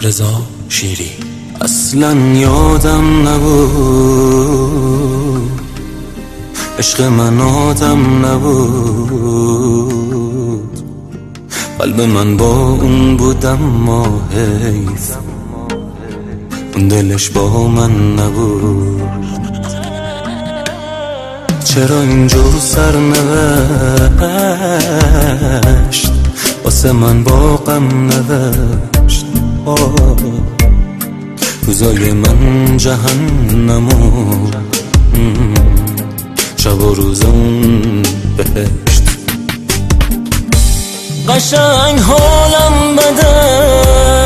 رضا شیری. اصلا یادم نبود عشق من آدم نبود، قلب من با اون بود اما حیف اون دلش با من نبود. چرا اینجور سرنوشت واسه من با غم نوشت؟ روزای من جهنمو شب و روزم بهشت. قشنگ حالم بده